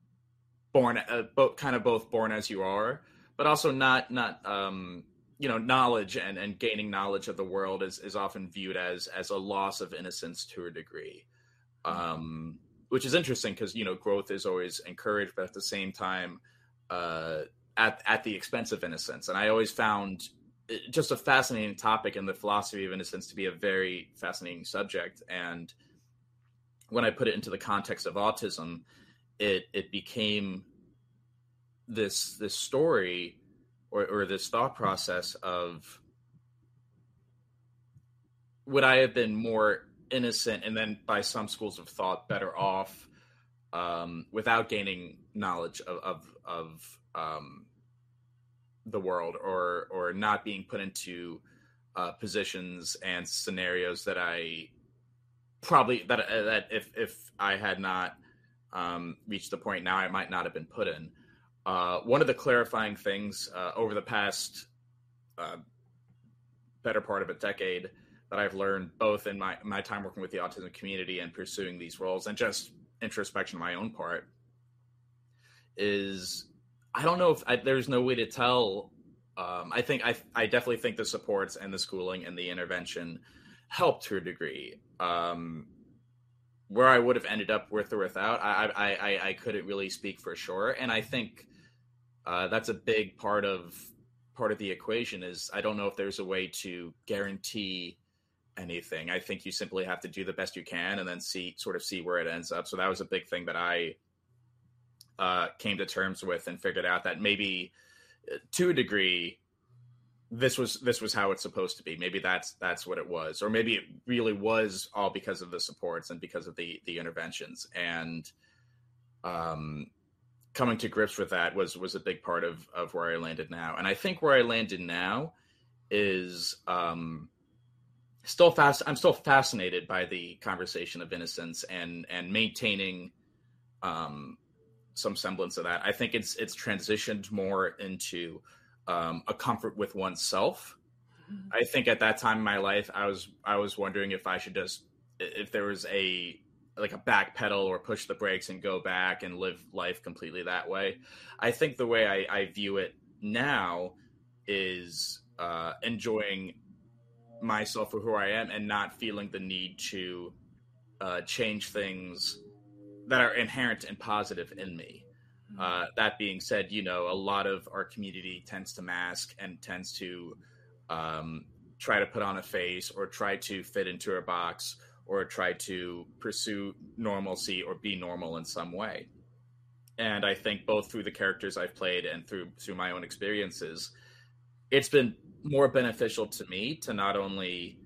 both born as you are, but also not knowledge and gaining knowledge of the world is often viewed as a loss of innocence to a degree, which is interesting because growth is always encouraged, but at the same time at the expense of innocence. And I always found just a fascinating topic in the philosophy of innocence to be a very fascinating subject. And when I put it into the context of autism, it became this story or this thought process of, would I have been more innocent and then by some schools of thought better off without gaining knowledge of the world, or not being put into positions and scenarios that I probably that if I had not reached the point now, I might not have been put in. One of the clarifying things over the past better part of a decade that I've learned, both in my time working with the autism community and pursuing these roles, and just introspection on my own part, is I don't know if there's no way to tell. I definitely think the supports and the schooling and the intervention helped to a degree. Where I would have ended up with or without, I couldn't really speak for sure. And I think that's a big part of the equation. Is I don't know if there's a way to guarantee anything. I think you simply have to do the best you can and then see where it ends up. So that was a big thing that I came to terms with and figured out, that maybe to a degree this was how it's supposed to be. Maybe that's what it was, or maybe it really was all because of the supports and because of the interventions. And coming to grips with that was a big part of where I landed now. And I think where I landed now is I'm still fascinated by the conversation of innocence and maintaining some semblance of that. I think it's transitioned more into a comfort with oneself. I think at that time in my life, I was wondering if I should if there was a back pedal or push the brakes and go back and live life completely that way. I think the way I view it now is enjoying myself for who I am and not feeling the need to change things that are inherent and positive in me. That being said, a lot of our community tends to mask and tends to try to put on a face or try to fit into a box or try to pursue normalcy or be normal in some way. And I think both through the characters I've played and through my own experiences, it's been more beneficial to me to not only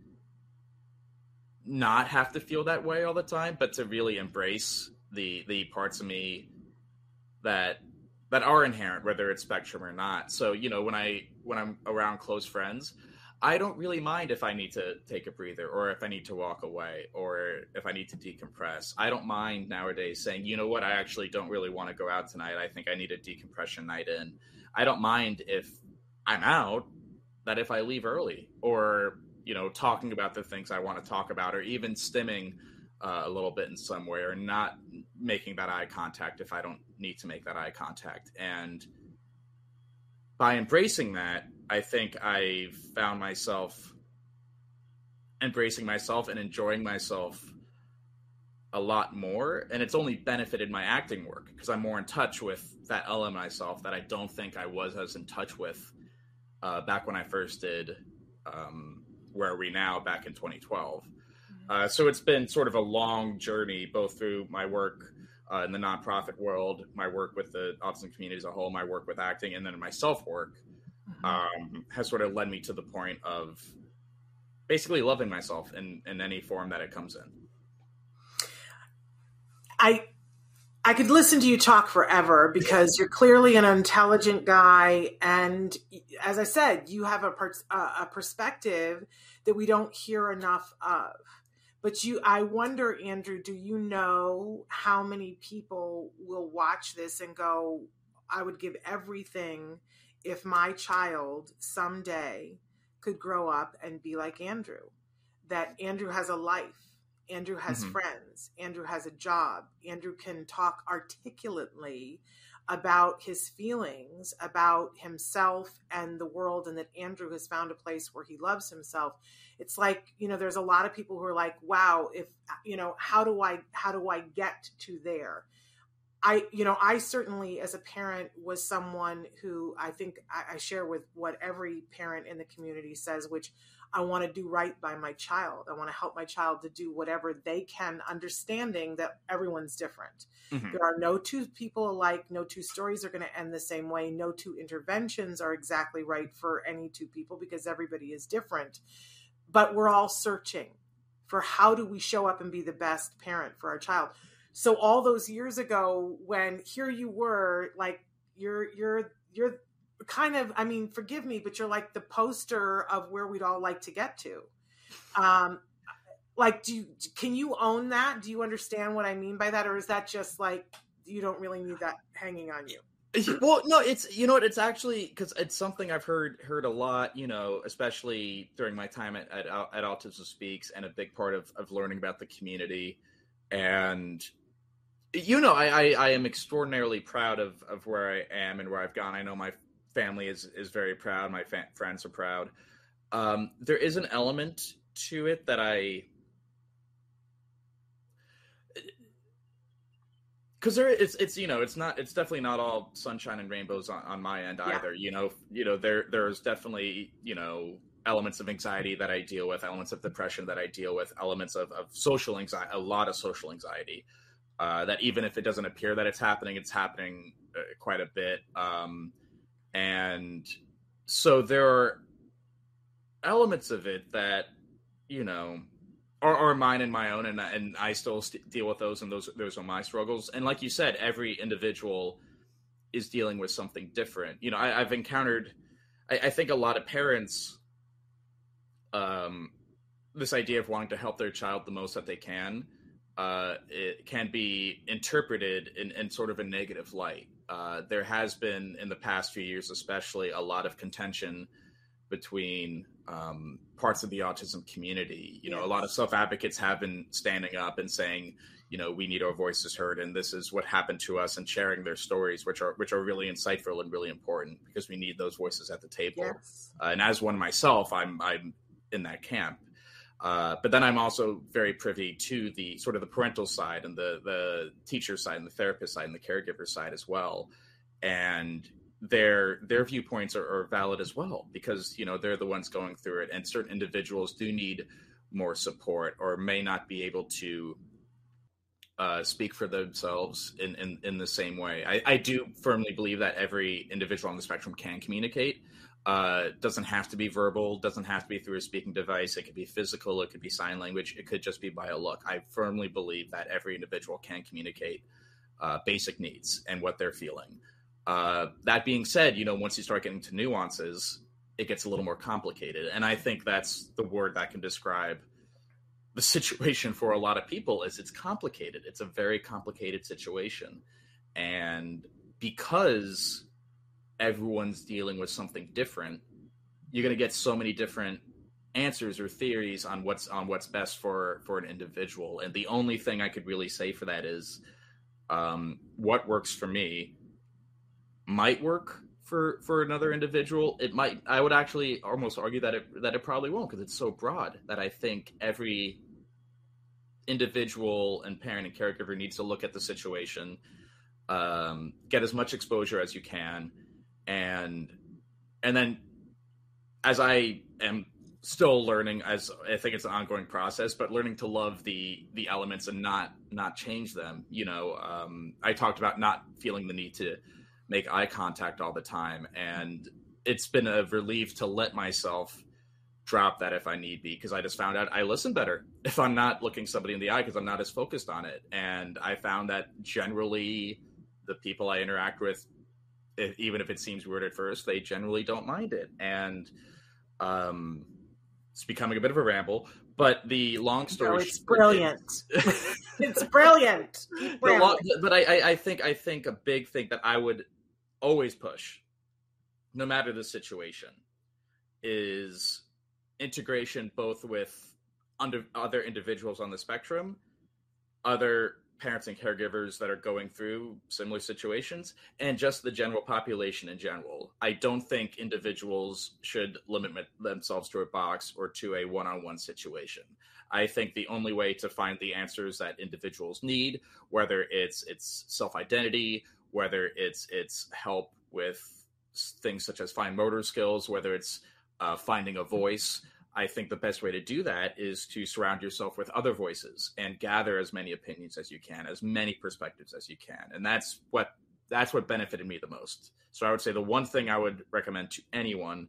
not have to feel that way all the time, but to really embrace the parts of me that are inherent, whether it's spectrum or not. So, when I'm around close friends, I don't really mind if I need to take a breather or if I need to walk away or if I need to decompress. I don't mind nowadays saying, you know what, I actually don't really want to go out tonight. I think I need a decompression night in. I don't mind if I'm out, that if I leave early or, talking about the things I want to talk about, or even stimming a little bit in some way, or not making that eye contact if I don't need to make that eye contact. And by embracing that, I think I've found myself embracing myself and enjoying myself a lot more. And it's only benefited my acting work because I'm more in touch with that element of myself that I don't think I was as in touch with back when I first did Where Are We Now back in 2012. So it's been sort of a long journey, both through my work in the nonprofit world, my work with the autism community as a whole, my work with acting, and then my self-work has sort of led me to the point of basically loving myself in any form that it comes in. I could listen to you talk forever because you're clearly an intelligent guy. And as I said, you have a perspective that we don't hear enough of. But I wonder, Andrew, do you know how many people will watch this and go, I would give everything if my child someday could grow up and be like Andrew, that Andrew has a life. Andrew has friends. Andrew has a job. Andrew can talk articulately about his feelings, about himself and the world, and that Andrew has found a place where he loves himself. It's like, there's a lot of people who are like, wow, if, how do I get to there? I certainly, as a parent, was someone who I think I share with what every parent in the community says, which I want to do right by my child. I want to help my child to do whatever they can, understanding that everyone's different. There are no two people alike. No two stories are going to end the same way. No two interventions are exactly right for any two people because everybody is different. But we're all searching for how do we show up and be the best parent for our child. So all those years ago, when here you were, like you're kind of, forgive me, but you're like the poster of where we'd all like to get to. Can you own that? Do you understand what I mean by that? Or is that just like, you don't really need that hanging on you? Well, no, it's, it's actually, because it's something I've heard a lot, especially during my time at Autism Speaks, and a big part of learning about the community. And, I am extraordinarily proud of where I am and where I've gone. I know my family is very proud. My friends are proud. There is an element to it that because it's definitely not all sunshine and rainbows on my end either. There's definitely elements of anxiety that I deal with, elements of depression that I deal with, elements of social anxiety, a lot of social anxiety. That even if it doesn't appear that it's happening quite a bit. And so there are elements of it that, are mine and my own, and I still deal with those, and those are my struggles. And like you said, every individual is dealing with something different. I've encountered, I think a lot of parents, this idea of wanting to help their child the most that they can, it can be interpreted in sort of a negative light. There has been, in the past few years especially, a lot of contention between parts of the autism community. A lot of self-advocates have been standing up and saying, we need our voices heard, and this is what happened to us, and sharing their stories, which are really insightful and really important, because we need those voices at the table. Yes. And as one myself, I'm in that camp. But then I'm also very privy to the sort of the parental side, and the teacher side, and the therapist side, and the caregiver side as well. And their viewpoints are valid as well, because, they're the ones going through it, and certain individuals do need more support, or may not be able to speak for themselves in the same way. I do firmly believe that every individual on the spectrum can communicate. Doesn't have to be verbal, doesn't have to be through a speaking device. It could be physical, it could be sign language, it could just be by a look. I firmly believe that every individual can communicate basic needs and what they're feeling. That being said, once you start getting to nuances, it gets a little more complicated. And I think that's the word that can describe the situation for a lot of people, is it's complicated. It's a very complicated situation. And because everyone's dealing with something different, you're going to get so many different answers or theories on what's best for an individual. And the only thing I could really say for that is what works for me might work for another individual. It might. I would actually almost argue that it probably won't, because it's so broad that I think every individual and parent and caregiver needs to look at the situation, get as much exposure as you can, and then, as I am still learning, as I think it's an ongoing process, but learning to love the elements and not change them. I talked about not feeling the need to make eye contact all the time, and it's been a relief to let myself drop that if I need be, because I just found out I listen better if I'm not looking somebody in the eye, because I'm not as focused on it. And I found that generally the people I interact with, even if it seems weird at first, they generally don't mind it. And it's becoming a bit of a ramble, but the long story it's brilliant. It's brilliant. But I think a big thing that I would always push, no matter the situation, is integration, both with other individuals on the spectrum, other parents and caregivers that are going through similar situations, and just the general population in general. I don't think individuals should limit themselves to a box or to a one-on-one situation. I think the only way to find the answers that individuals need, whether it's self-identity, whether it's help with things such as fine motor skills, whether it's finding a voice, I think the best way to do that is to surround yourself with other voices and gather as many opinions as you can, as many perspectives as you can. And that's what benefited me the most. So I would say the one thing I would recommend to anyone,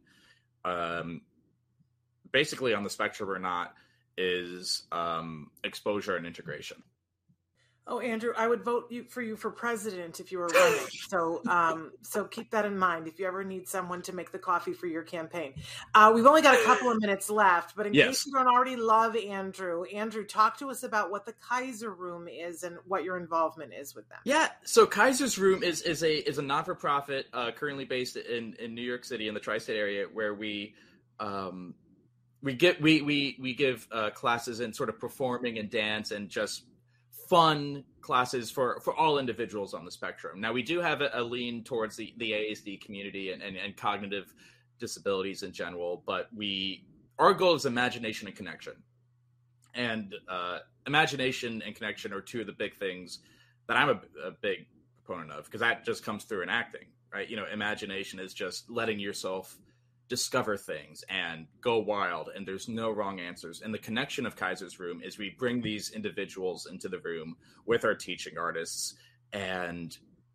basically on the spectrum or not, is exposure and integration. Oh, Andrew, I would vote for you for president if you were running. So keep that in mind if you ever need someone to make the coffee for your campaign. We've only got a couple of minutes left, but in case you don't already love Andrew, talk to us about what the Kaiser Room is and what your involvement is with them. Yeah, so Kaiser's Room is a not-for-profit currently based in New York City, in the tri-state area, where we give classes in sort of performing and dance and just fun classes for all individuals on the spectrum. Now, we do have a lean towards the ASD community and cognitive disabilities in general, but our goal is imagination and connection. And imagination and connection are two of the big things that I'm a big proponent of, because that just comes through in acting, right? Imagination is just letting yourself discover things and go wild, and there's no wrong answers. And the connection of Kaiser's Room is we bring these individuals into the room with our teaching artists, and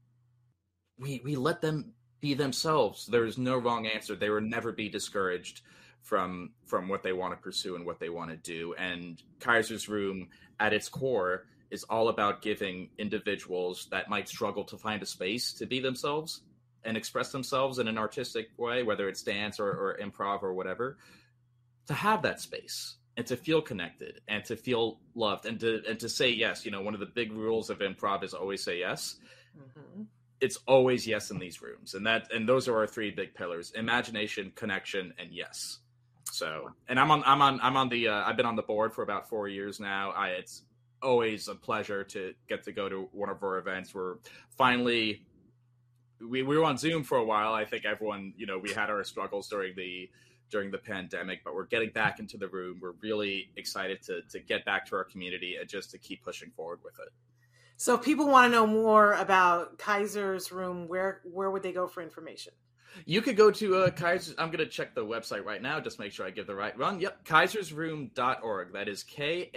we let them be themselves. There's no wrong answer. They will never be discouraged from what they want to pursue and what they want to do. And Kaiser's Room, at its core, is all about giving individuals that might struggle to find a space to be themselves and express themselves in an artistic way, whether it's dance or improv or whatever, to have that space and to feel connected and to feel loved and to say yes. One of the big rules of improv is always say yes. Mm-hmm. It's always yes in these rooms. And those are our three big pillars: imagination, connection, and yes. So, and I've been on the board for about 4 years now. It's always a pleasure to get to go to one of our events. We're finally, we were on Zoom for a while. I think everyone, we had our struggles during the pandemic, but we're getting back into the room. We're really excited to get back to our community and just to keep pushing forward with it. So if people want to know more about Kaiser's Room, where would they go for information? You could go to Kaiser's. I'm going to check the website right now, just make sure I give the right run. Yep, kaisersroom.org. That is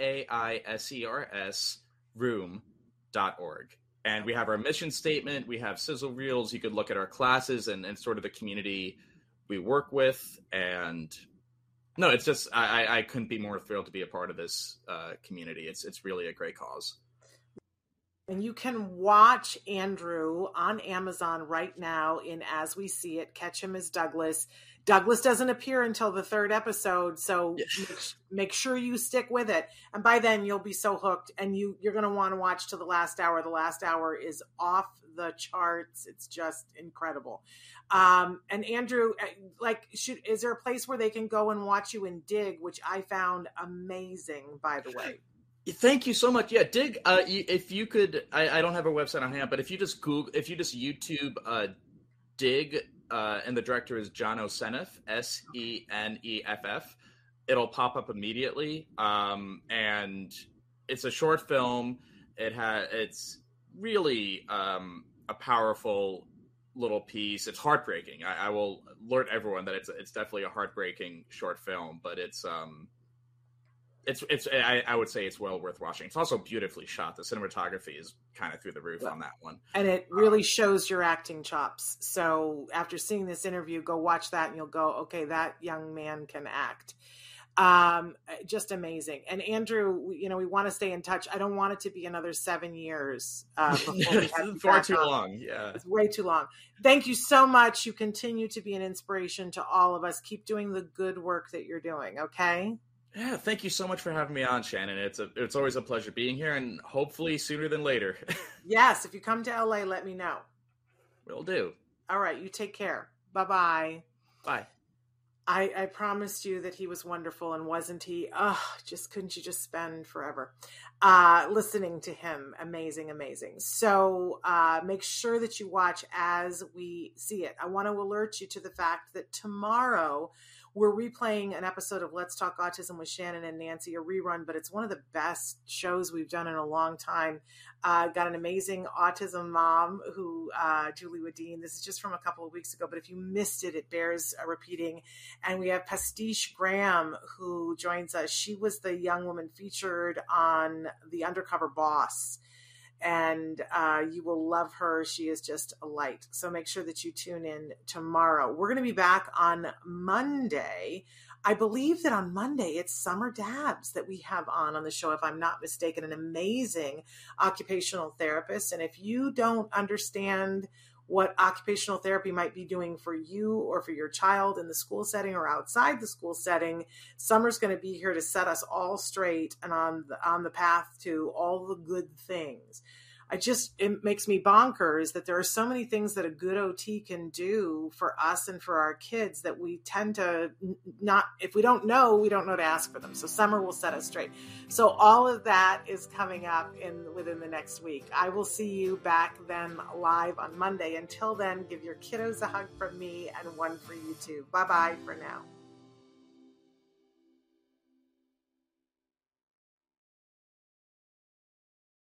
KAISERS room.org. And we have our mission statement. We have sizzle reels. You could look at our classes and sort of the community we work with. And no, it's just, I couldn't be more thrilled to be a part of this community. It's really a great cause. And you can watch Andrew on Amazon right now in As We See It. Catch him as Douglas. Douglas doesn't appear until the third episode, so make sure you stick with it. And by then, you'll be so hooked, and you're going to want to watch to the last hour. The last hour is off the charts. It's just incredible. And Andrew, is there a place where they can go and watch you in Dig, which I found amazing, by the way? Thank you so much. Yeah, Dig. If you could, I don't have a website on hand, but if you just YouTube Dig, and the director is John O'Seneff, Seneff, it'll pop up immediately. And it's a short film. It's really a powerful little piece. It's heartbreaking. I will alert everyone that it's definitely a heartbreaking short film, but I would say it's well worth watching. It's also beautifully shot. The cinematography is kind of through the roof on that one. And it really shows your acting chops. So after seeing this interview, go watch that and you'll go, okay, that young man can act. Just amazing. And Andrew, we want to stay in touch. I don't want it to be another 7 years. It's far too long. Yeah. It's way too long. Thank you so much. You continue to be an inspiration to all of us. Keep doing the good work that you're doing. Okay. Yeah, thank you so much for having me on, Shannon. It's always a pleasure being here, and hopefully sooner than later. Yes, if you come to LA, let me know. Will do. All right, you take care. Bye-bye. Bye. I promised you that he was wonderful, and wasn't he? Oh, couldn't you just spend forever listening to him? Amazing, amazing. So make sure that you watch As We See It. I want to alert you to the fact that tomorrow we're replaying an episode of Let's Talk Autism with Shannon and Nancy, a rerun, but it's one of the best shows we've done in a long time. Got an amazing autism mom who, Julie Wadeen. This is just from a couple of weeks ago, but if you missed it, it bears repeating. And we have Pastiche Graham, who joins us. She was the young woman featured on The Undercover Boss. And you will love her. She is just a light. So make sure that you tune in tomorrow. We're going to be back on Monday. I believe that on Monday, it's Summer Dabbs that we have on the show, if I'm not mistaken, an amazing occupational therapist. And if you don't understand what occupational therapy might be doing for you or for your child in the school setting or outside the school setting, Summer's going to be here to set us all straight and on the path to all the good things. It makes me bonkers that there are so many things that a good OT can do for us and for our kids that we tend to not, if we don't know to ask for them. So Summer will set us straight. So all of that is coming up within the next week. I will see you back then live on Monday. Until then, give your kiddos a hug from me and one for you too. Bye-bye for now.